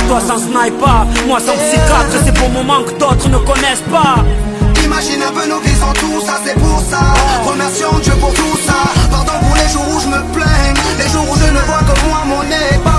toi sans sniper, moi sans psychiatre. C'est pour moment que d'autres ne connaissent pas. Imagine un peu nos vies sans tout ça, c'est pour ça. Remercions Dieu pour tout ça. Pardon pour les jours où je me plains, les jours où je ne vois que moi mon nez.